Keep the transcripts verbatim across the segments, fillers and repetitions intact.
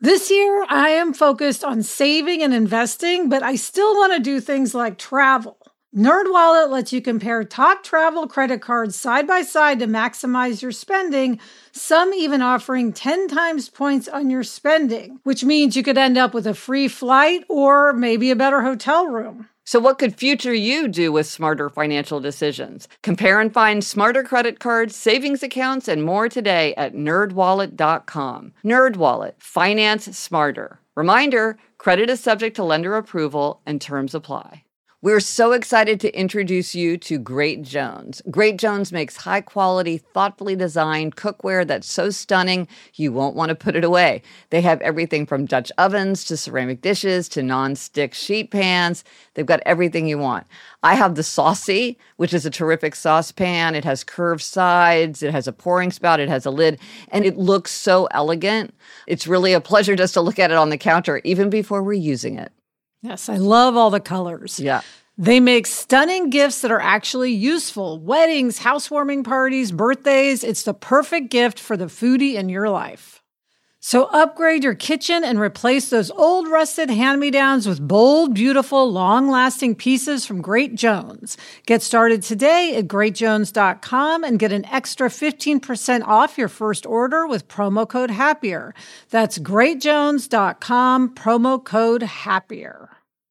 This year, I am focused on saving and investing, but I still want to do things like travel. NerdWallet lets you compare top travel credit cards side by side to maximize your spending, some even offering ten times points on your spending, which means you could end up with a free flight or maybe a better hotel room. So what could future you do with smarter financial decisions? Compare and find smarter credit cards, savings accounts, and more today at nerd wallet dot com. NerdWallet. Finance smarter. Reminder, credit is subject to lender approval and terms apply. We're so excited to introduce you to Great Jones. Great Jones makes high-quality, thoughtfully designed cookware that's so stunning you won't want to put it away. They have everything from Dutch ovens to ceramic dishes to non-stick sheet pans. They've got everything you want. I have the Saucy, which is a terrific saucepan. It has curved sides. It has a pouring spout. It has a lid. And it looks so elegant. It's really a pleasure just to look at it on the counter, even before we're using it. Yes, I love all the colors. Yeah. They make stunning gifts that are actually useful. Weddings, housewarming parties, birthdays. It's the perfect gift for the foodie in your life. So upgrade your kitchen and replace those old rusted hand-me-downs with bold, beautiful, long-lasting pieces from Great Jones. Get started today at great jones dot com and get an extra fifteen percent off your first order with promo code HAPPIER. That's great jones dot com, promo code HAPPIER.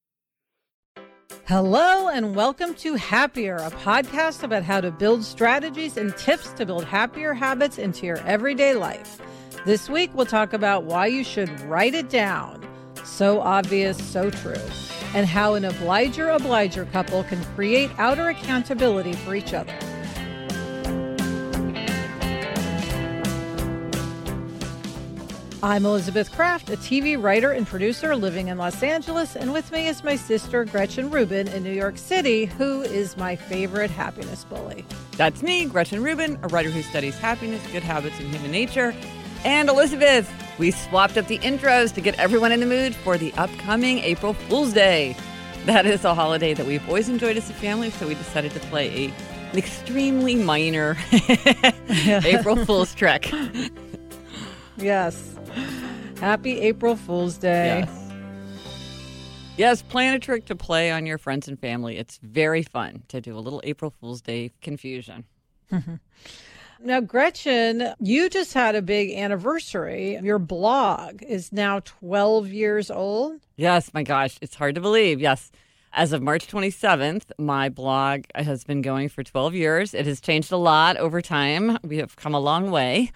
Hello and welcome to Happier, a podcast about how to build strategies and tips to build happier habits into your everyday life. This week, we'll talk about why you should write it down. So obvious, so true. And how an obliger-obliger couple can create outer accountability for each other. I'm Elizabeth Kraft, a T V writer and producer living in Los Angeles, and with me is my sister Gretchen Rubin in New York City, who is my favorite happiness bully. That's me, Gretchen Rubin, a writer who studies happiness, good habits, and human nature. And Elizabeth, we swapped up the intros to get everyone in the mood for the upcoming April Fool's Day. That is a holiday that we've always enjoyed as a family, so we decided to play a, an extremely minor April Fool's trick. Yes. Happy April Fool's Day. Yes. Yes, plan a trick to play on your friends and family. It's very fun to do a little April Fool's Day confusion. Now, Gretchen, you just had a big anniversary. Your blog is now twelve years old. Yes, my gosh, it's hard to believe. Yes. As of March twenty-seventh, my blog has been going for twelve years. It has changed a lot over time. We have come a long way.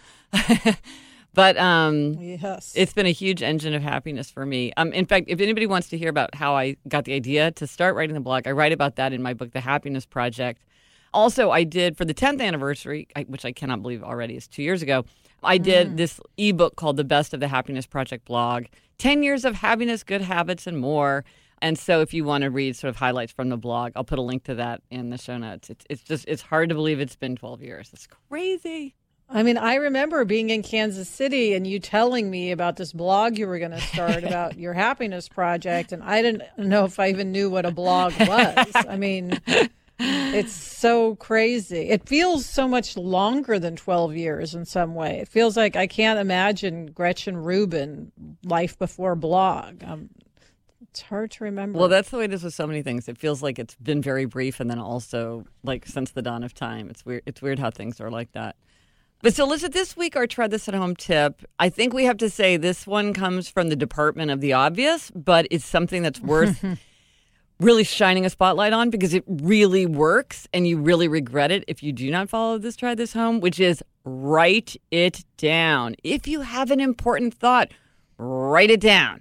But um, yes, it's been a huge engine of happiness for me. Um, in fact, if anybody wants to hear about how I got the idea to start writing the blog, I write about that in my book, The Happiness Project. Also, I did, for the tenth anniversary, which I cannot believe already is two years ago, I did mm. this ebook called The Best of the Happiness Project blog, ten years of happiness, good habits, and more. And so if you want to read sort of highlights from the blog, I'll put a link to that in the show notes. It's, it's just, it's hard to believe it's been twelve years. It's crazy. I mean, I remember being in Kansas City and you telling me about this blog you were going to start about your happiness project. And I didn't know if I even knew what a blog was. I mean... It's so crazy. It feels so much longer than twelve years in some way. It feels like I can't imagine Gretchen Rubin, life before blog. Um, it's hard to remember. Well, that's the way it is with so many things. It feels like it's been very brief and then also like since the dawn of time. It's weird. It's weird how things are like that. But so, listen, this week our Try This at Home tip, I think we have to say this one comes from the Department of the Obvious, but it's something that's worth really shining a spotlight on because it really works and you really regret it if you do not follow this Try This Home, which is write it down. If you have an important thought, write it down.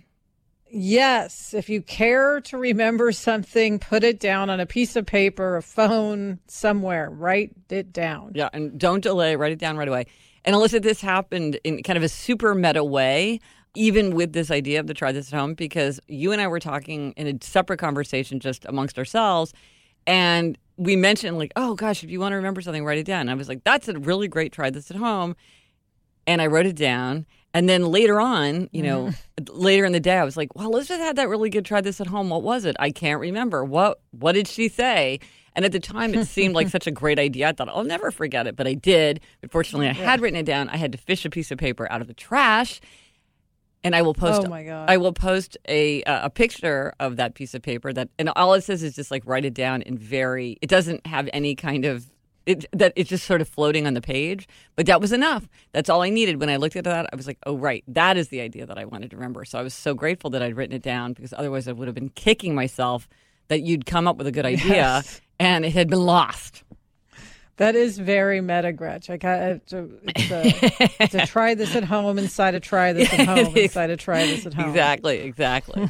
Yes. If you care to remember something, put it down on a piece of paper, a phone, somewhere. Write it down. Yeah, and don't delay. Write it down right away. And Alyssa, this happened in kind of a super meta way, even with this idea of the Try This at Home, because you and I were talking in a separate conversation just amongst ourselves, and we mentioned like, oh gosh, if you want to remember something, write it down. And I was like, that's a really great Try This at Home. And I wrote it down. And then later on, you know, mm. later in the day, I was like, well, Elizabeth had that really good Try This at Home. What was it? I can't remember. What What did she say? And at the time, it seemed like such a great idea. I thought, I'll never forget it. But I did. But fortunately, I had written it down. I had to fish a piece of paper out of the trash. And I will post. Oh my God. I will post a uh, a picture of that piece of paper that, and all it says is just like write it down in very. It doesn't have any kind of it that it's just sort of floating on the page. But that was enough. That's all I needed. When I looked at that, I was like, oh right, that is the idea that I wanted to remember. So I was so grateful that I'd written it down because otherwise I would have been kicking myself that you'd come up with a good idea Yes. and it had been lost. That is very meta, Gretch. I got to, it's a, to try this at home inside of try this at home inside of try this at home. Exactly, exactly.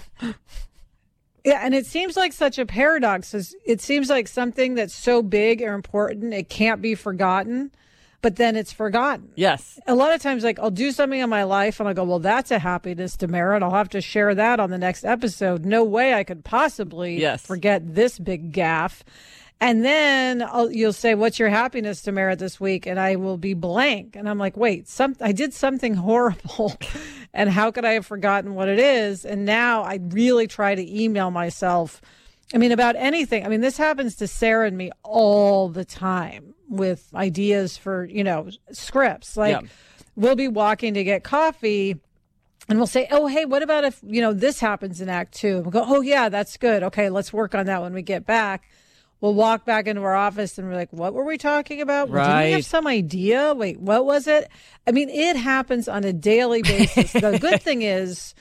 Yeah, and it seems like such a paradox. It seems like something that's so big or important, it can't be forgotten, but then it's forgotten. Yes. A lot of times, like, I'll do something in my life, and I go, well, that's a happiness to merit. I'll have to share that on the next episode. No way I could possibly yes. forget this big gaffe. And then I'll, you'll say, what's your happiness to merit this week? And I will be blank. And I'm like, wait, some, I did something horrible. And how could I have forgotten what it is? And now I really try to email myself. I mean, about anything. I mean, this happens to Sarah and me all the time with ideas for, you know, scripts. Like yeah. we'll be walking to get coffee and we'll say, oh, hey, what about if, you know, this happens in act two? And we'll go, oh, yeah, that's good. Okay, let's work on that when we get back. We'll walk back into our office and we're like, what were we talking about? Right. Didn't we have some idea? Wait, what was it? I mean, it happens on a daily basis. The good thing is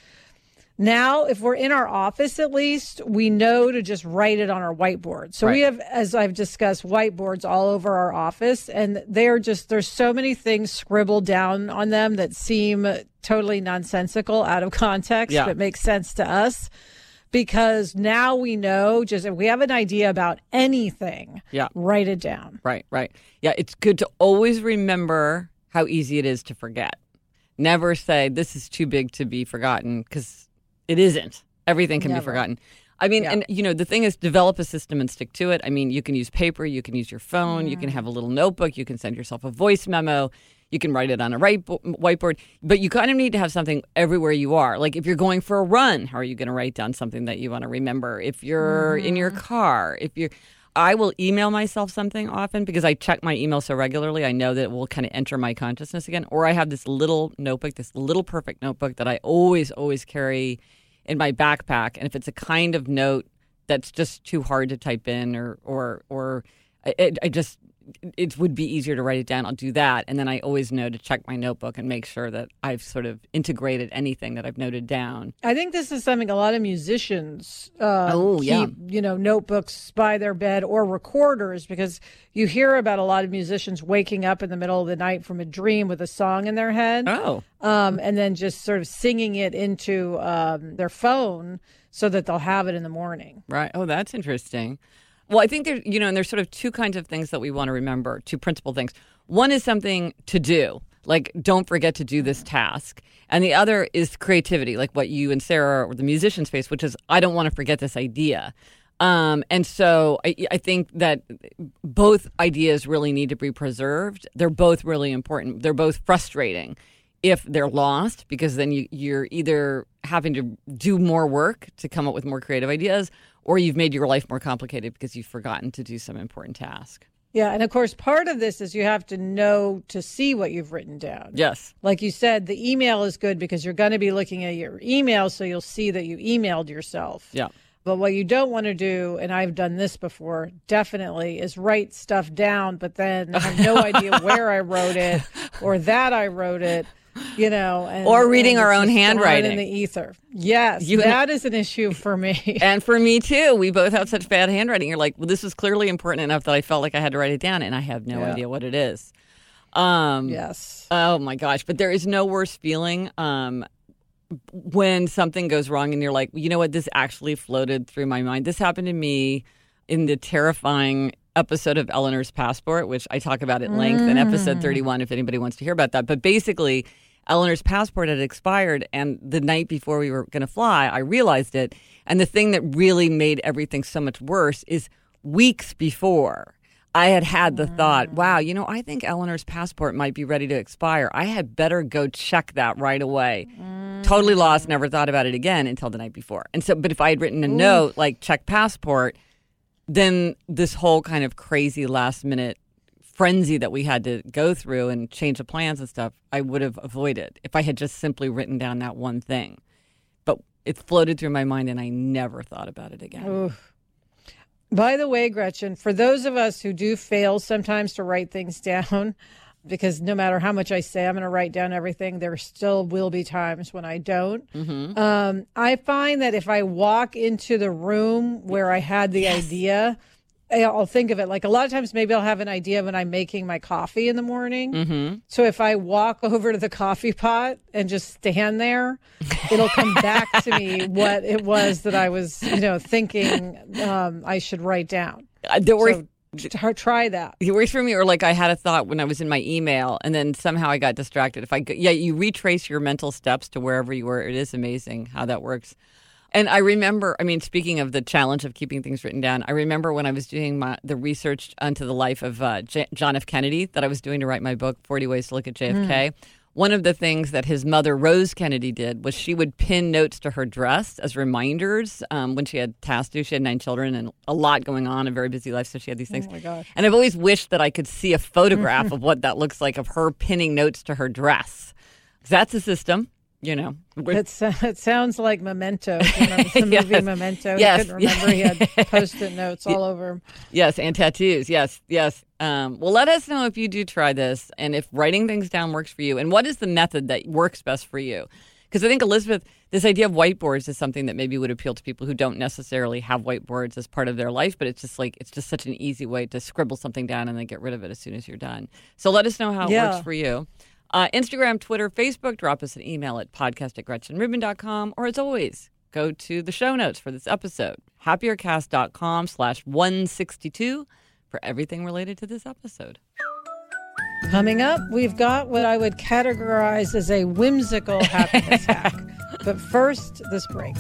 now, if we're in our office, at least, we know to just write it on our whiteboard. So right. we have, as I've discussed, whiteboards all over our office. And they're just, there's so many things scribbled down on them that seem totally nonsensical, out of context, yeah. but make sense to us. Because now we know, just if we have an idea about anything, yeah. write it down. Right, right. Yeah, it's good to always remember how easy it is to forget. Never say, this is too big to be forgotten, because it isn't. Everything can Never. be forgotten. I mean, yeah. and, you know, the thing is, develop a system and stick to it. I mean, you can use paper, you can use your phone, mm. you can have a little notebook, you can send yourself a voice memo. You can write it on a whiteboard, but you kind of need to have something everywhere you are. Like if you're going for a run, how are you going to write down something that you want to remember? If you're mm-hmm. in your car, if you're, I will email myself something often because I check my email so regularly. I know that it will kind of enter my consciousness again. Or I have this little notebook, this little perfect notebook that I always, always carry in my backpack. And if it's a kind of note that's just too hard to type in or, or, or I, I just... it would be easier to write it down. I'll do that. And then I always know to check my notebook and make sure that I've sort of integrated anything that I've noted down. I think this is something a lot of musicians uh, oh, keep, yeah. you know, notebooks by their bed or recorders, because you hear about a lot of musicians waking up in the middle of the night from a dream with a song in their head. Oh. Um, and then just sort of singing it into um, their phone so that they'll have it in the morning. Right. Oh, that's interesting. Well, I think there, you know, and there's sort of two kinds of things that we want to remember, two principal things. One is something to do, like don't forget to do this task. And the other is creativity, like what you and Sarah or the musicians face, which is I don't want to forget this idea. Um, and so I, I think that both ideas really need to be preserved. They're both really important. They're both frustrating if they're lost, because then you, you're either having to do more work to come up with more creative ideas, or you've made your life more complicated because you've forgotten to do some important task. Yeah. And of course, part of this is you have to know to see what you've written down. Yes. Like you said, the email is good because you're going to be looking at your email, so you'll see that you emailed yourself. Yeah. But what you don't want to do, and I've done this before, definitely, is write stuff down, but then have no idea where I wrote it or that I wrote it. You know, and, or reading and our own just handwriting in the ether. Yes, you, that is an issue for me. And for me too. We both have such bad handwriting. You're like, well, this is clearly important enough that I felt like I had to write it down, and I have no yeah. idea what it is. Um, yes. Oh my gosh! But there is no worse feeling um, when something goes wrong, and you're like, you know what? This actually floated through my mind. This happened to me in the terrifying episode of Eleanor's Passport, which I talk about at length mm. in episode thirty-one, if anybody wants to hear about that. But basically, Eleanor's passport had expired, and the night before we were going to fly, I realized it. And the thing that really made everything so much worse is weeks before, I had had the mm. thought, wow, you know, I think Eleanor's passport might be ready to expire. I had better go check that right away. Mm. Totally lost, never thought about it again until the night before. And so, but if I had written a Ooh. note, like check passport, then this whole kind of crazy last minute frenzy that we had to go through and change the plans and stuff, I would have avoided if I had just simply written down that one thing. But it floated through my mind and I never thought about it again. Ooh. By the way, Gretchen, for those of us who do fail sometimes to write things down, because no matter how much I say I'm going to write down everything, there still will be times when I don't. Mm-hmm. Um, I find that if I walk into the room where I had the yes. idea, I'll think of it. Like a lot of times, maybe I'll have an idea when I'm making my coffee in the morning. Mm-hmm. So if I walk over to the coffee pot and just stand there, it'll come back to me what it was that I was, you know, thinking um, I should write down. Uh, there were- so, try that. It works for me, or like I had a thought when I was in my email, and then somehow I got distracted. If I, yeah, you retrace your mental steps to wherever you were. It is amazing how that works. And I remember, I mean, speaking of the challenge of keeping things written down, I remember when I was doing my, the research onto the life of uh, J- John F. Kennedy that I was doing to write my book, forty Ways to Look at J F K. Mm. One of the things that his mother, Rose Kennedy, did was she would pin notes to her dress as reminders um, when she had tasks to do. She had nine children and a lot going on, a very busy life, so she had these things. Oh, my gosh. And I've always wished that I could see a photograph of what that looks like, of her pinning notes to her dress. That's a system. You know, it's, uh, it sounds like Memento. Remember the movie yes. Memento? Yes. He couldn't remember. He had Post-it notes all over him. Yes, and tattoos. Yes, yes. Um, well, let us know if you do try this and if writing things down works for you, and what is the method that works best for you. Because I think, Elizabeth, this idea of whiteboards is something that maybe would appeal to people who don't necessarily have whiteboards as part of their life, but it's just like it's just such an easy way to scribble something down and then get rid of it as soon as you're done. So let us know how it yeah. works for you. Uh, Instagram, Twitter, Facebook, drop us an email at podcast at gretchen rubin dot com. Or as always, go to the show notes for this episode, happiercast.com slash 162 for everything related to this episode. Coming up, we've got what I would categorize as a whimsical happiness hack. But first, this break.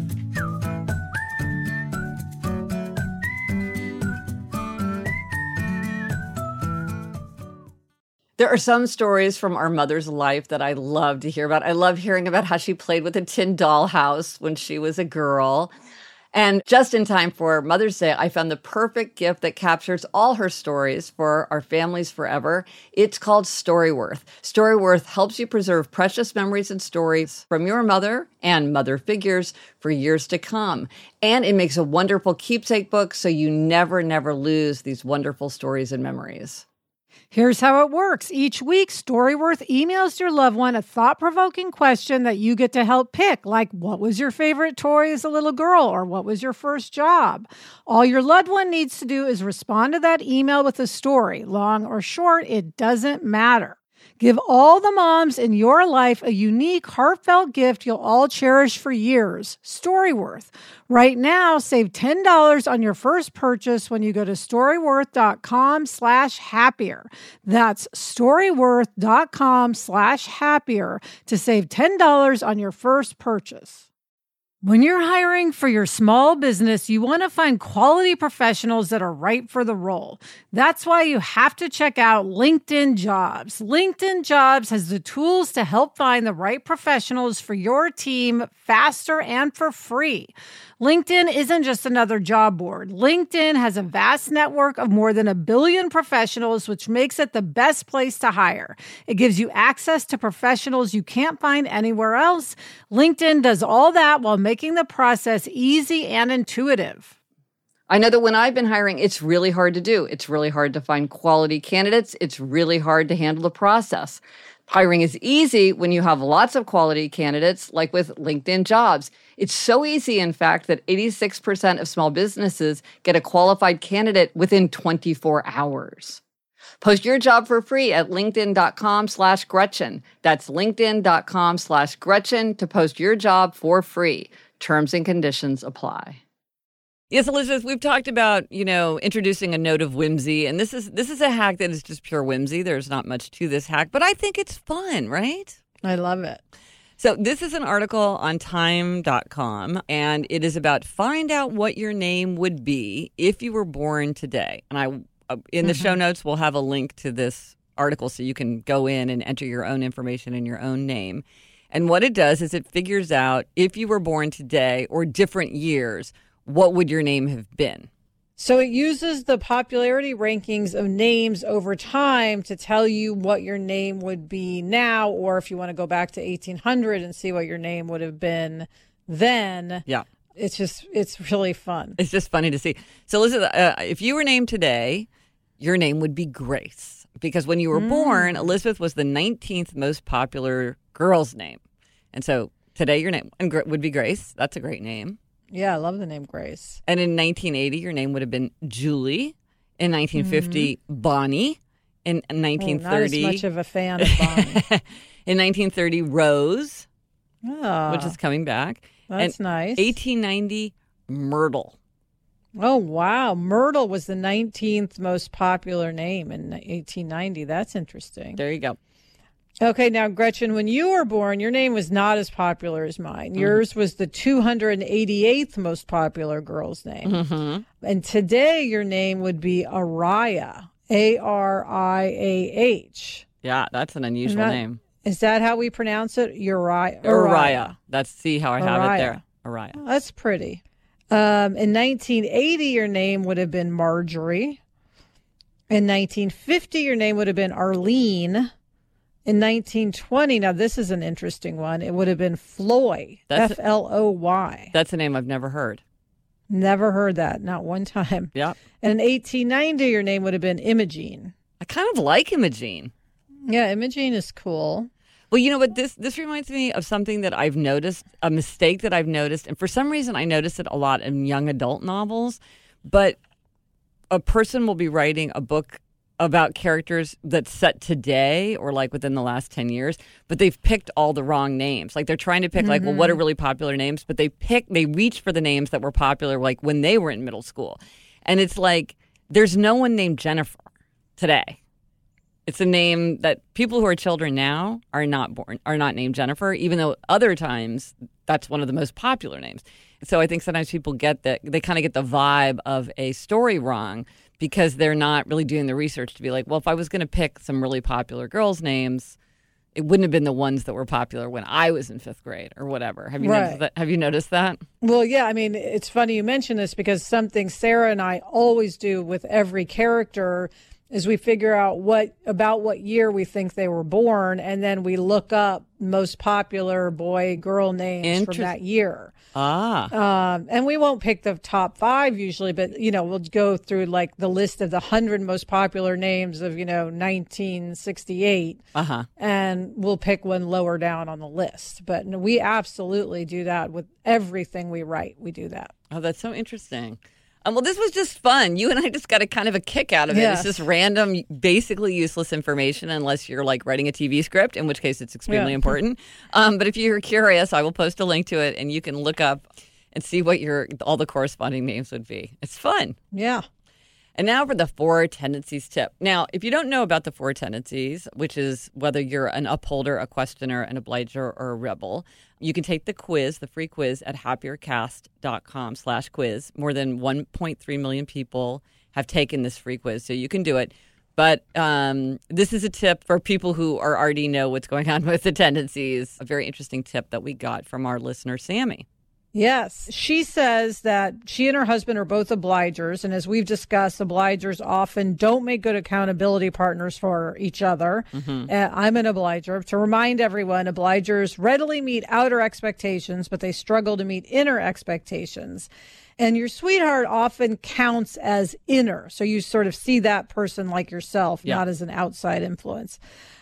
There are some stories from our mother's life that I love to hear about. I love hearing about how she played with a tin dollhouse when she was a girl. And just in time for Mother's Day, I found the perfect gift that captures all her stories for our families forever. It's called Storyworth. Storyworth helps you preserve precious memories and stories from your mother and mother figures for years to come. And it makes a wonderful keepsake book so you never, never lose these wonderful stories and memories. Here's how it works. Each week, Storyworth emails your loved one a thought-provoking question that you get to help pick, like what was your favorite toy as a little girl, or what was your first job? All your loved one needs to do is respond to that email with a story. Long or short, it doesn't matter. Give all the moms in your life a unique, heartfelt gift you'll all cherish for years. Storyworth. Right now, save ten dollars on your first purchase when you go to storyworth.com slash happier. That's storyworth.com slash happier to save ten dollars on your first purchase. When you're hiring for your small business, you want to find quality professionals that are right for the role. That's why you have to check out LinkedIn Jobs. LinkedIn Jobs has the tools to help find the right professionals for your team faster and for free. LinkedIn isn't just another job board. LinkedIn has a vast network of more than a billion professionals, which makes it the best place to hire. It gives you access to professionals you can't find anywhere else. LinkedIn does all that while making the process easy and intuitive. I know that when I've been hiring, it's really hard to do. It's really hard to find quality candidates. It's really hard to handle the process. Hiring is easy when you have lots of quality candidates, like with LinkedIn Jobs. It's so easy, in fact, that eighty-six percent of small businesses get a qualified candidate within twenty-four hours. Post your job for free at linkedin.com slash Gretchen. That's linkedin.com slash Gretchen to post your job for free. Terms and conditions apply. Yes, Elizabeth, we've talked about, you know, introducing a note of whimsy, and this is this is a hack that is just pure whimsy. There's not much to this hack, but I think it's fun, right? I love it. So this is an article on time dot com, and it is about find out what your name would be if you were born today. And I, uh, in the mm-hmm. show notes, we'll have a link to this article so you can go in and enter your own information in your own name. And what it does is it figures out if you were born today or different years, what would your name have been? So it uses the popularity rankings of names over time to tell you what your name would be now, or if you want to go back to eighteen hundred and see what your name would have been then. Yeah. It's just, it's really fun. It's just funny to see. So listen, uh, if you were named today, your name would be Grace. Because when you were mm. born, Elizabeth was the nineteenth most popular girl's name. And so today your name would be Grace. That's a great name. Yeah, I love the name Grace. And in nineteen eighty, your name would have been Julie. In nineteen fifty, mm-hmm. Bonnie. In nineteen thirty... Oh, not as much of a fan of Bonnie. In nineteen thirty, Rose, oh, which is coming back. That's and nice. eighteen ninety, Myrtle. Oh, wow. Myrtle was the nineteenth most popular name in eighteen ninety. That's interesting. There you go. Okay, now, Gretchen, when you were born, your name was not as popular as mine. Mm-hmm. Yours was the two hundred eighty-eighth most popular girl's name. Mm-hmm. And today your name would be Araya, A R I A H. Yeah, that's an unusual that, name. Is that how we pronounce it? Uriah. Araya. That's, see how I have Araya. it there. Araya. Oh, that's pretty. Um, in nineteen eighty, your name would have been Marjorie. In nineteen fifty, your name would have been Arlene. In nineteen twenty, now this is an interesting one, it would have been Floy, F L O Y. That's a name I've never heard. Never heard that, not one time. Yeah. And in eighteen ninety, your name would have been Imogene. I kind of like Imogene. Yeah, Imogene is cool. Well, you know what? This this reminds me of something that I've noticed, a mistake that I've noticed. And for some reason, I notice it a lot in young adult novels. But a person will be writing a book about characters that's set today or like within the last ten years, but they've picked all the wrong names. Like they're trying to pick mm-hmm. like, well, what are really popular names? But they pick, they reach for the names that were popular like when they were in middle school. And it's like, there's no one named Jennifer today. It's a name that people who are children now are not born, are not named Jennifer, even though other times that's one of the most popular names. So I think sometimes people get that, they kind of get the vibe of a story wrong because they're not really doing the research to be like, well, if I was going to pick some really popular girls' names, it wouldn't have been the ones that were popular when I was in fifth grade or whatever. Have you right. noticed that? Have you noticed that? Well, yeah. I mean, it's funny you mention this because something Sarah and I always do with every character is we figure out what about what year we think they were born, and then we look up most popular boy girl names from that year. Ah. Um, and we won't pick the top five usually, but you know we'll go through like the list of the hundred most popular names of you know nineteen sixty-eight, uh-huh. and we'll pick one lower down on the list. But we absolutely do that with everything we write. We do that. Oh, that's so interesting. Um, well, this was just fun. You and I just got a kind of a kick out of it. Yes. It's just random, basically useless information unless you're like writing a T V script, in which case it's extremely yeah. important. Um, but if you're curious, I will post a link to it and you can look up and see what your all the corresponding names would be. It's fun. Yeah. And now for the four tendencies tip. Now, if you don't know about the four tendencies, which is whether you're an upholder, a questioner, an obliger, or a rebel, you can take the quiz, the free quiz, at happiercast.com slash quiz. More than one point three million people have taken this free quiz, so you can do it. But um, this is a tip for people who are already know what's going on with the tendencies. A very interesting tip that we got from our listener, Sammy. Yes. She says that she and her husband are both obligers. And as we've discussed, obligers often don't make good accountability partners for each other. Mm-hmm. Uh, I'm an obliger. To remind everyone, obligers readily meet outer expectations, but they struggle to meet inner expectations. And your sweetheart often counts as inner. So you sort of see that person like yourself, yeah. not as an outside influence.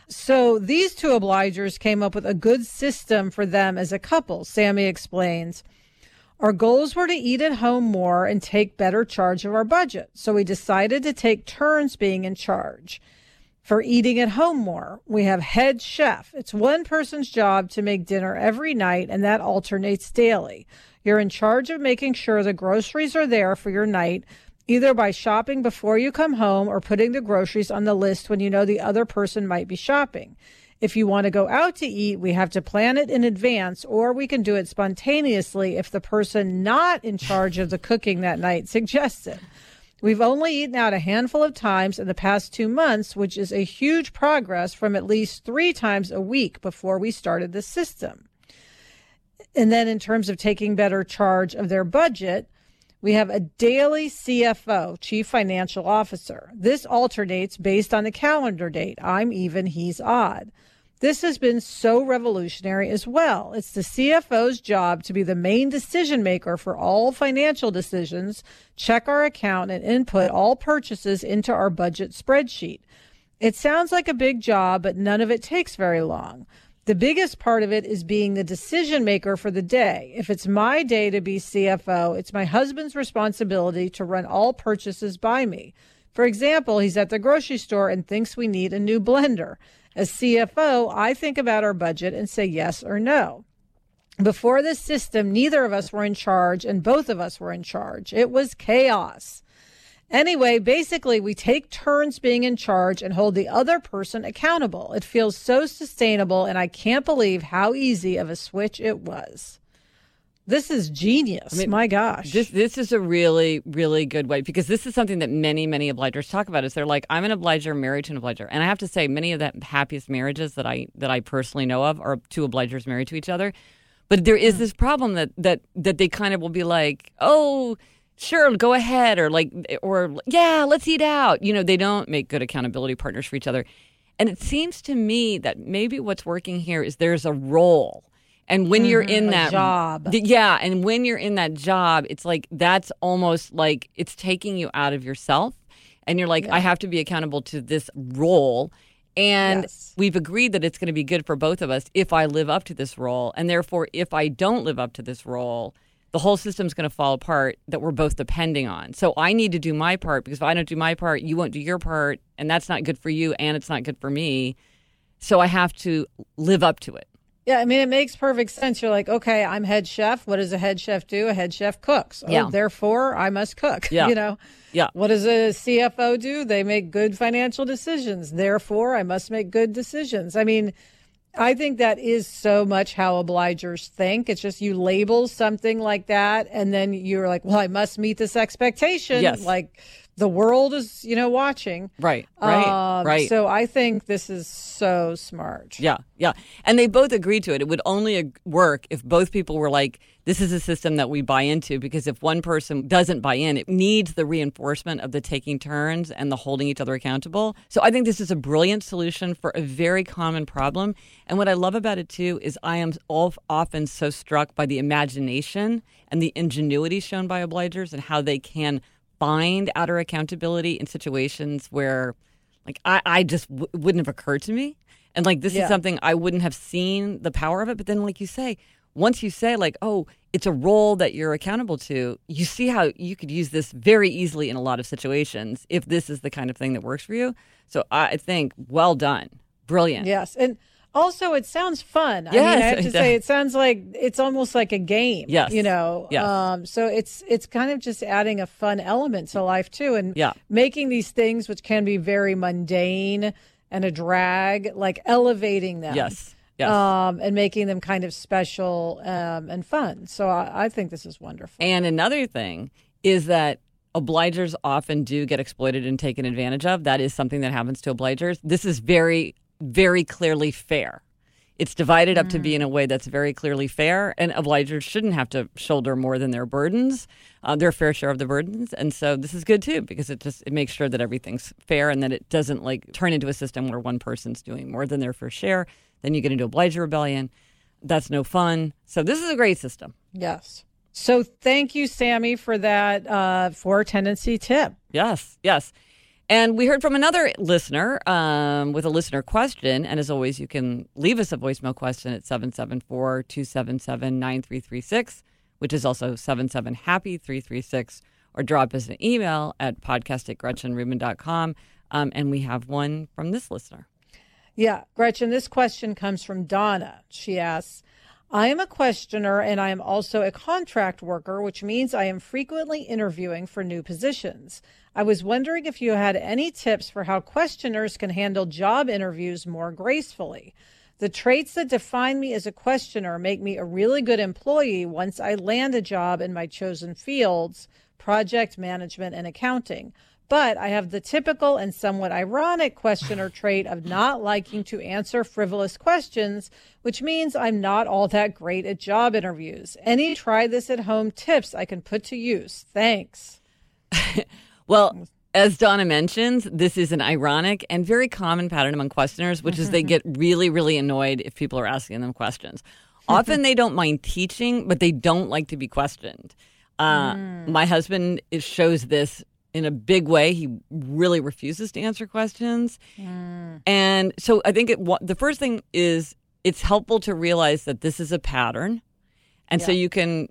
So these two obligers came up with a good system for them as a couple. Sammy explains. Our goals were to eat at home more and take better charge of our budget. So we decided to take turns being in charge. For eating at home more, we have head chef. It's one person's job to make dinner every night, and that alternates daily. You're in charge of making sure the groceries are there for your night, either by shopping before you come home or putting the groceries on the list when you know the other person might be shopping. If you want to go out to eat, we have to plan it in advance, or we can do it spontaneously if the person not in charge of the cooking that night suggests it. We've only eaten out a handful of times in the past two months, which is a huge progress from at least three times a week before we started the system. And then in terms of taking better charge of their budget, We have a daily C F O, Chief Financial Officer. This alternates based on the calendar date. I'm even, he's odd. This has been so revolutionary as well. It's the C F O's job to be the main decision maker for all financial decisions, check our account, and input all purchases into our budget spreadsheet. It sounds like a big job, but none of it takes very long. The biggest part of it is being the decision maker for the day. If it's my day to be C F O, it's my husband's responsibility to run all purchases by me. For example, he's at the grocery store and thinks we need a new blender. As C F O, I think about our budget and say yes or no. Before this system, neither of us were in charge and both of us were in charge. It was chaos. Anyway, basically, we take turns being in charge and hold the other person accountable. It feels so sustainable, and I can't believe how easy of a switch it was. This is genius. I mean, my gosh. This this is a really, really good way, because this is something that many, many obligers talk about. Is they're like, I'm an obliger, married to an obliger. And I have to say, many of the happiest marriages that I that I personally know of are two obligers married to each other. But there is this problem that that that they kind of will be like, oh, sure, go ahead, or like, or yeah, let's eat out. You know, they don't make good accountability partners for each other. And it seems to me that maybe what's working here is there's a role. And when mm-hmm, you're in that job, yeah, and when you're in that job, it's like that's almost like it's taking you out of yourself. And you're like, yeah. I have to be accountable to this role. And yes. we've agreed that it's going to be good for both of us if I live up to this role. And therefore, if I don't live up to this role, the whole system's going to fall apart that we're both depending on. So I need to do my part, because if I don't do my part, you won't do your part. And that's not good for you, and it's not good for me. So I have to live up to it. Yeah, I mean, it makes perfect sense. You're like, okay, I'm head chef. What does a head chef do? A head chef cooks. Yeah. Oh, therefore, I must cook. Yeah. You know? Yeah. What does a C F O do? They make good financial decisions. Therefore, I must make good decisions. I mean, I think that is so much how obligers think. It's just you label something like that, and then you're like, well, I must meet this expectation. Yes. Like, the world is, you know, watching. Right, right, um, right. So I think this is so smart. Yeah, yeah. And they both agreed to it. It would only work if both people were like, this is a system that we buy into, because if one person doesn't buy in, it needs the reinforcement of the taking turns and the holding each other accountable. So I think this is a brilliant solution for a very common problem. And what I love about it, too, is I am often so struck by the imagination and the ingenuity shown by obligers and how they can find outer accountability in situations where, like, I, I just w- wouldn't have occurred to me. And, like, this yeah. is something I wouldn't have seen the power of it. But then, like you say, once you say, like, oh, it's a role that you're accountable to, you see how you could use this very easily in a lot of situations if this is the kind of thing that works for you. So I think, well done. Brilliant. Yes. And also, it sounds fun. Yes, I mean, I have to say, it sounds like it's almost like a game. Yes. You know, yes. um, so it's it's kind of just adding a fun element to life, too. And yeah. making these things, which can be very mundane and a drag, like elevating them. Yes. Yes. Um, and making them kind of special um, and fun. So I, I think this is wonderful. And another thing is that obligers often do get exploited and taken advantage of. That is something that happens to obligers. This is very very clearly fair. It's divided up mm. to be in a way that's very clearly fair, and obligers shouldn't have to shoulder more than their burdens, uh, their fair share of the burdens. And so this is good too, because it just it makes sure that everything's fair and that it doesn't like turn into a system where one person's doing more than their fair share. Then you get into obliger rebellion. That's no fun. So this is a great system. Yes. So thank you, Sammy, for that uh, four tendency tip. Yes, yes. And we heard from another listener um, with a listener question. And as always, you can leave us a voicemail question at seven seven four, two seven seven, nine three three six, which is also seven seven happy three three six, or drop us an email at podcast at gretchen rubin dot com. Um, and we have one from this listener. Yeah, Gretchen, this question comes from Donna. She asks, I am a questioner and I am also a contract worker, which means I am frequently interviewing for new positions. I was wondering if you had any tips for how questioners can handle job interviews more gracefully. The traits that define me as a questioner make me a really good employee once I land a job in my chosen fields, project management and accounting. But I have the typical and somewhat ironic questioner trait of not liking to answer frivolous questions, which means I'm not all that great at job interviews. Any try this at home tips I can put to use? Thanks. Well, as Donna mentions, this is an ironic and very common pattern among questioners, which is they get really, really annoyed if people are asking them questions. Often they don't mind teaching, but they don't like to be questioned. Uh, mm. My husband is, shows this in a big way. He really refuses to answer questions. Mm. And so I think it, the first thing is it's helpful to realize that this is a pattern. And yeah. so you can,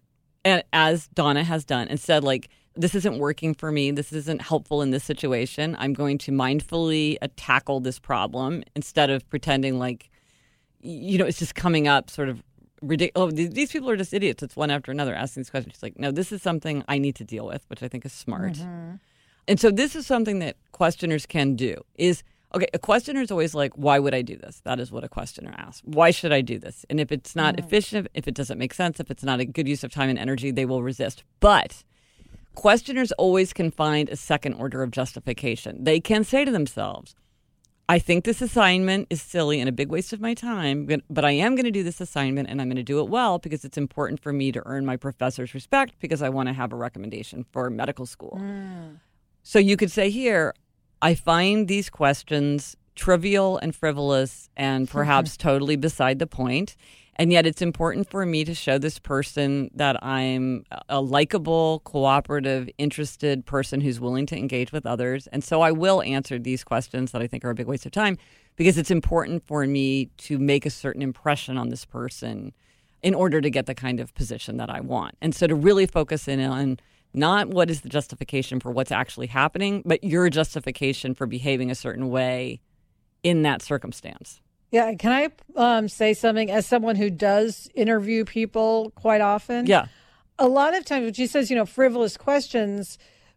as Donna has done, and said, like, this isn't working for me. This isn't helpful in this situation. I'm going to mindfully uh, tackle this problem instead of pretending like, you know, it's just coming up sort of ridiculous. Oh, these people are just idiots. It's one after another asking these questions. It's like, no, this is something I need to deal with, which I think is smart. Mm-hmm. And so this is something that questioners can do is, okay, a questioner is always like, why would I do this? That is what a questioner asks. Why should I do this? And if it's not mm. efficient, if it doesn't make sense, if it's not a good use of time and energy, they will resist. But questioners always can find a second order of justification. They can say to themselves, I think this assignment is silly and a big waste of my time, but, but I am going to do this assignment and I'm going to do it well because it's important for me to earn my professor's respect because I want to have a recommendation for medical school. Mm. So you could say here, I find these questions trivial and frivolous and perhaps totally beside the point. And yet it's important for me to show this person that I'm a likable, cooperative, interested person who's willing to engage with others. And so I will answer these questions that I think are a big waste of time because it's important for me to make a certain impression on this person in order to get the kind of position that I want. And so to really focus in on not what is the justification for what's actually happening, but your justification for behaving a certain way in that circumstance. Yeah. Can I um, say something as someone who does interview people quite often? Yeah. A lot of times when she says, you know, frivolous questions,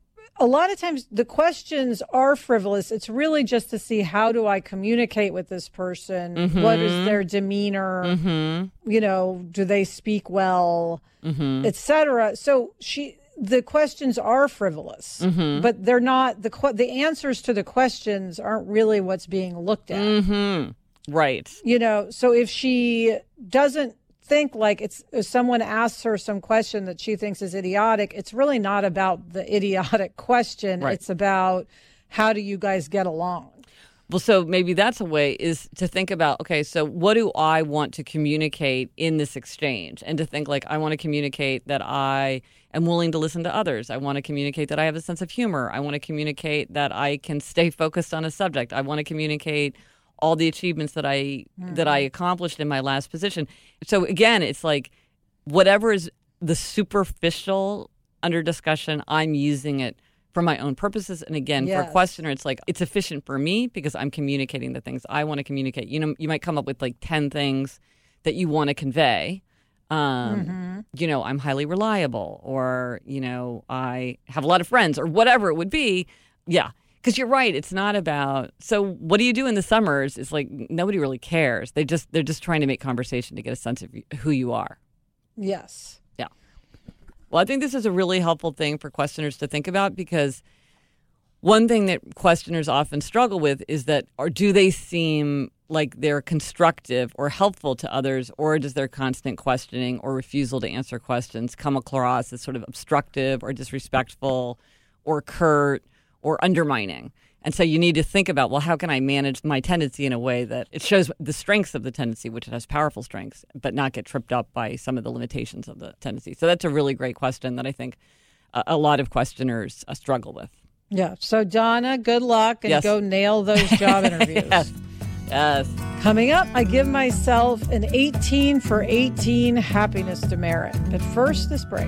a lot of times the questions are frivolous. It's really just to see how do I communicate with this person? Mm-hmm. What is their demeanor? Mm-hmm. You know, do they speak well, mm-hmm. et cetera. So she... The questions are frivolous, mm-hmm. but they're not the que- the answers to the questions aren't really what's being looked at. Mm-hmm. Right. You know, so if she doesn't think like it's if someone asks her some question that she thinks is idiotic, it's really not about the idiotic question. Right. It's about how do you guys get along? Well, so maybe that's a way is to think about, okay, so what do I want to communicate in this exchange? And to think like, I want to communicate that I am willing to listen to others. I want to communicate that I have a sense of humor. I want to communicate that I can stay focused on a subject. I want to communicate all the achievements that I mm-hmm. that I accomplished in my last position. So again, it's like whatever is the superficial under discussion, I'm using it for my own purposes. And again, yes. for a questioner, it's like, it's efficient for me because I'm communicating the things I want to communicate. You know, you might come up with like ten things that you want to convey. Um, mm-hmm. You know, I'm highly reliable, or, you know, I have a lot of friends, or whatever it would be. Yeah. Because you're right. It's not about, so what do you do in the summers? It's like, nobody really cares. They just, they're just trying to make conversation to get a sense of who you are. Yes. Well, I think this is a really helpful thing for questioners to think about, because one thing that questioners often struggle with is that, or do they seem like they're constructive or helpful to others, or does their constant questioning or refusal to answer questions come across as sort of obstructive or disrespectful or curt or undermining? And so you need to think about, well, how can I manage my tendency in a way that it shows the strengths of the tendency, which it has powerful strengths, but not get tripped up by some of the limitations of the tendency? So that's a really great question that I think a, a lot of questioners uh, struggle with. Yeah. So, Donna, good luck and yes. go nail those job interviews. Yes. Yes. Coming up, I give myself an eighteen for eighteen happiness demerit. But first, this break.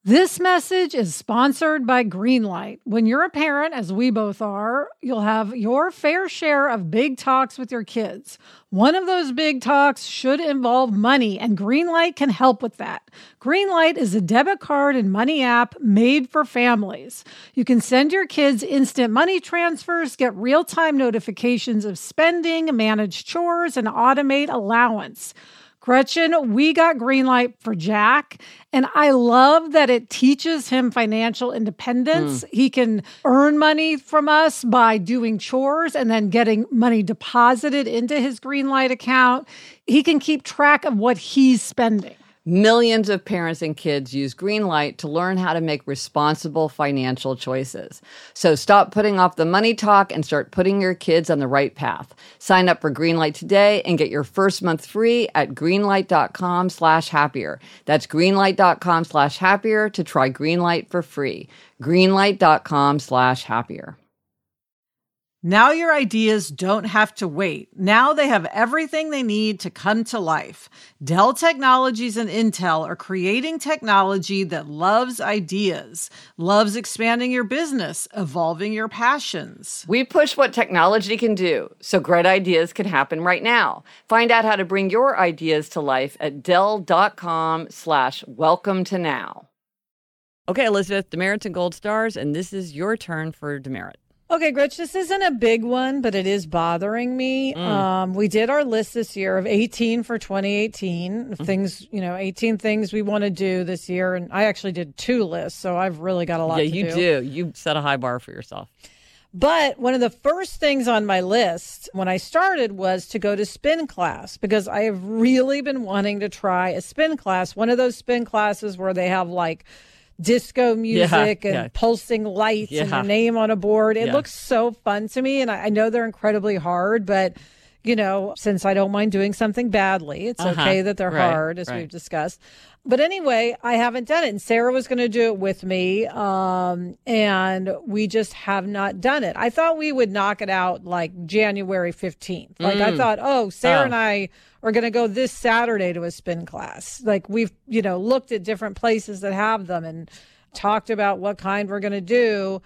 This message is sponsored by Greenlight. When you're a parent, as we both are, you'll have your fair share of big talks with your kids. One of those big talks should involve money, and Greenlight can help with that. Greenlight is a debit card and money app made for families. You can send your kids instant money transfers, get real-time notifications of spending, manage chores, and automate allowance. Gretchen, we got Greenlight for Jack, and I love that it teaches him financial independence. Mm. He can earn money from us by doing chores and then getting money deposited into his Greenlight account. He can keep track of what he's spending. Millions of parents and kids use Greenlight to learn how to make responsible financial choices. So stop putting off the money talk and start putting your kids on the right path. Sign up for Greenlight today and get your first month free at greenlight.com slash happier. That's greenlight.com slash happier to try Greenlight for free. Greenlight.com slash happier. Now your ideas don't have to wait. Now they have everything they need to come to life. Dell Technologies and Intel are creating technology that loves ideas, loves expanding your business, evolving your passions. We push what technology can do, so great ideas can happen right now. Find out how to bring your ideas to life at dell.com slash welcome to now. Okay, Elizabeth, demerits and gold stars, and this is your turn for demerit. Okay, Gretch, this isn't a big one, but it is bothering me. Mm. Um, we did our list this year of eighteen for twenty eighteen. Mm-hmm. Things, you know, eighteen things we want to do this year. And I actually did two lists, so I've really got a lot yeah, to do. Yeah, you do. You set a high bar for yourself. But one of the first things on my list when I started was to go to spin class, because I have really been wanting to try a spin class, one of those spin classes where they have like disco music yeah, and yeah. pulsing lights yeah. and your name on a board. It yeah. looks so fun to me. And I, I know they're incredibly hard, but, you know, since I don't mind doing something badly, it's uh-huh. okay that they're right. hard, as right. we've discussed. But anyway, I haven't done it. And Sarah was going to do it with me. Um, and we just have not done it. I thought we would knock it out like January fifteenth. Like mm. I thought, oh, Sarah oh. and I are going to go this Saturday to a spin class. Like we've, you know, looked at different places that have them and talked about what kind we're going to do.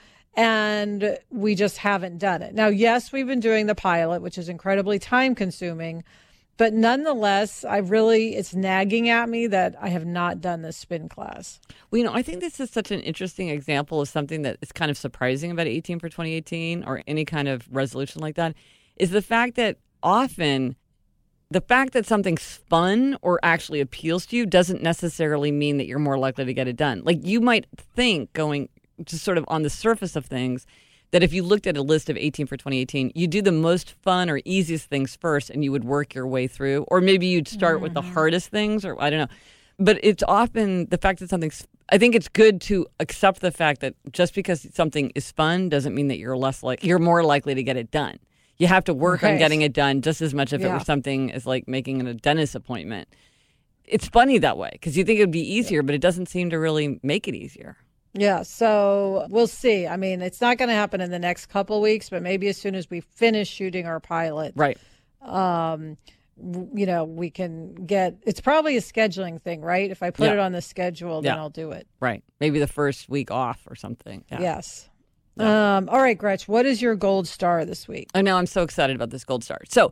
And we just haven't done it. Now, yes, we've been doing the pilot, which is incredibly time consuming. But nonetheless, I really, it's nagging at me that I have not done this spin class. Well, you know, I think this is such an interesting example of something that is kind of surprising about eighteen for twenty eighteen or any kind of resolution like that, is the fact that often the fact that something's fun or actually appeals to you doesn't necessarily mean that you're more likely to get it done. Like you might think going just sort of on the surface of things that if you looked at a list of eighteen for twenty eighteen, you do the most fun or easiest things first and you would work your way through. Or maybe you'd start mm-hmm. with the hardest things, or I don't know. But it's often the fact that something's, I think it's good to accept the fact that just because something is fun doesn't mean that you're less like, you're more likely to get it done. You have to work right. on getting it done just as much if yeah. it were something as like making a dentist appointment. It's funny that way because you think it would be easier, but it doesn't seem to really make it easier. Yeah, so we'll see. I mean, it's not going to happen in the next couple weeks, but maybe as soon as we finish shooting our pilot, right? Um, w- you know, we can get. It's probably a scheduling thing, right? If I put yeah. it on the schedule, then yeah. I'll do it. Right? Maybe the first week off or something. Yeah. Yes. Yeah. Um. All right, Gretch. What is your gold star this week? I know. I'm so excited about this gold star. So.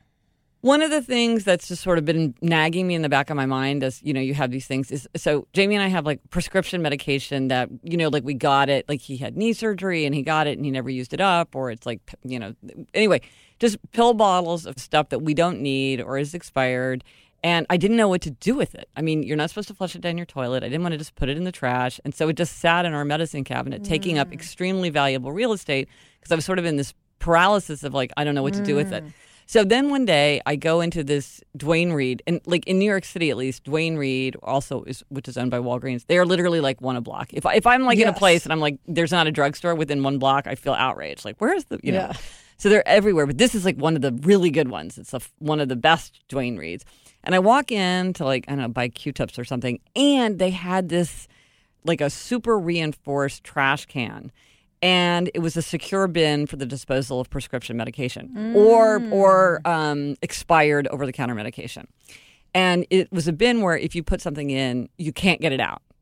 One of the things that's just sort of been nagging me in the back of my mind as, you know, you have these things is, so Jamie and I have like prescription medication that, you know, like we got it, like he had knee surgery and he got it and he never used it up, or it's like, you know, anyway, just pill bottles of stuff that we don't need or is expired. And I didn't know what to do with it. I mean, you're not supposed to flush it down your toilet. I didn't want to just put it in the trash. And so it just sat in our medicine cabinet, mm. taking up extremely valuable real estate because I was sort of in this paralysis of like, I don't know what to mm. do with it. So then one day I go into this Duane Reade, and like in New York City at least, Duane Reade also is, which is owned by Walgreens. They are literally like one a block. If I, if I'm like yes. in a place and I'm like, there's not a drugstore within one block, I feel outraged. Like, where is the, you know? Yeah. So they're everywhere, but this is like one of the really good ones. It's a, one of the best Duane Reades. And I walk in to like, I don't know, buy Q-tips or something, and they had this like a super reinforced trash can. And it was a secure bin for the disposal of prescription medication mm. or or um, expired over-the-counter medication. And it was a bin where if you put something in, you can't get it out.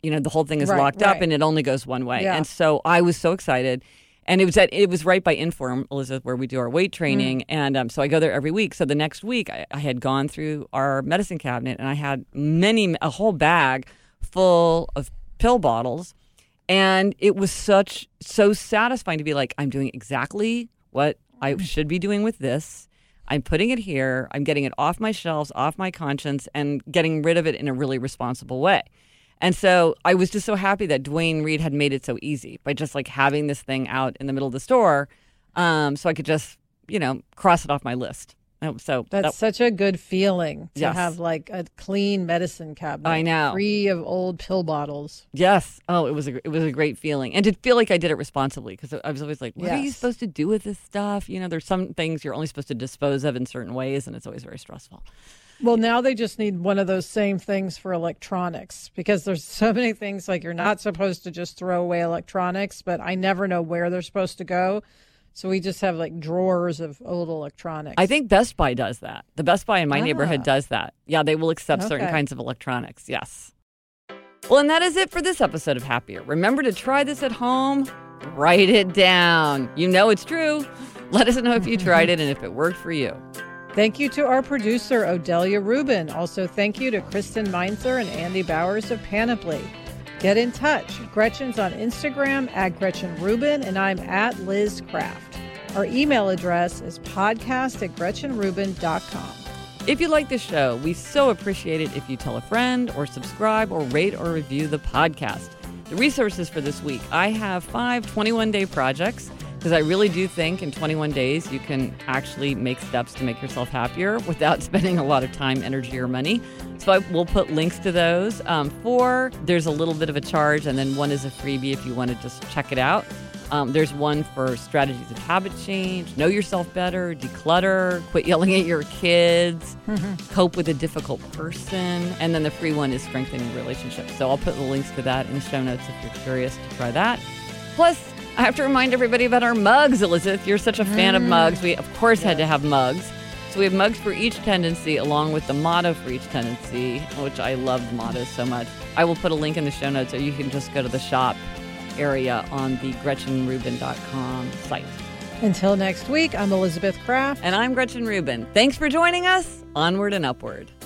You know, the whole thing is Right, locked up right. and it only goes one way. Yeah. And so I was so excited. And it was at it was right by Inform, Elizabeth, where we do our weight training. Mm. And um, so I go there every week. So the next week I, I had gone through our medicine cabinet and I had many, a whole bag full of pill bottles. And it was such, so satisfying to be like, I'm doing exactly what I should be doing with this. I'm putting it here. I'm getting it off my shelves, off my conscience, and getting rid of it in a really responsible way. And so I was just so happy that Duane Reade had made it so easy by just like having this thing out in the middle of the store, um, so I could just, you know, cross it off my list. So that's that, such a good feeling to yes. have like a clean medicine cabinet. I know, free of old pill bottles. Yes. Oh, it was a it was a great feeling, and to feel like I did it responsibly, because I was always like, "What yes. are you supposed to do with this stuff?" You know, there's some things you're only supposed to dispose of in certain ways, and it's always very stressful. Well, now they just need one of those same things for electronics, because there's so many things like you're not supposed to just throw away electronics, but I never know where they're supposed to go. So we just have like drawers of old electronics. I think Best Buy does that. The Best Buy in my ah. neighborhood does that. Yeah, they will accept okay. certain kinds of electronics. Yes. Well, and that is it for this episode of Happier. Remember to try this at home. Write it down. You know it's true. Let us know if you tried it and if it worked for you. Thank you to our producer, Odelia Rubin. Also, thank you to Kristen Meinzer and Andy Bowers of Panoply. Get in touch. Gretchen's on Instagram at Gretchen Rubin, and I'm at Liz Craft. Our email address is podcast at gretchen rubin dot com. If you like this show, we so appreciate it if you tell a friend or subscribe or rate or review the podcast. The resources for this week, I have five twenty-one day projects, because I really do think in twenty-one days you can actually make steps to make yourself happier without spending a lot of time, energy, or money. So I will put links to those. Um, four, there's a little bit of a charge, and then one is a freebie if you want to just check it out. Um, there's one for strategies of habit change, know yourself better, declutter, quit yelling at your kids, cope with a difficult person, and then the free one is strengthening relationships. So I'll put the links to that in the show notes if you're curious to try that. Plus, I have to remind everybody about our mugs, Elizabeth. You're such a fan mm. of mugs. We, of course, yes. had to have mugs. So we have mugs for each tendency, along with the motto for each tendency, which I love the mottos so much. I will put a link in the show notes, or you can just go to the shop area on the gretchen rubin dot com site. Until next week, I'm Elizabeth Craft. And I'm Gretchen Rubin. Thanks for joining us. Onward and upward.